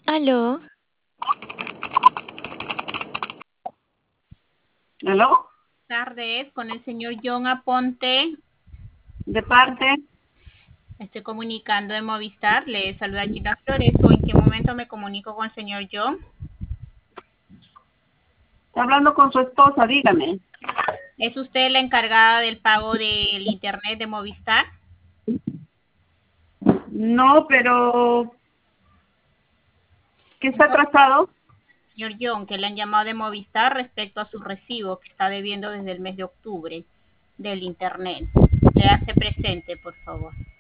Aló, ¿Aló? Tardes con el señor John Aponte. ¿De parte? Me estoy comunicando de Movistar. Le saluda Gina Flores. ¿O en qué momento me comunico con el señor John? Está hablando con su esposa, dígame. ¿Es usted la encargada del pago del internet de Movistar? No, pero ¿qué está No, atrasado? señor John, que le han llamado de Movistar respecto a su recibo que está debiendo desde el mes de octubre del internet. Le hace presente, por favor.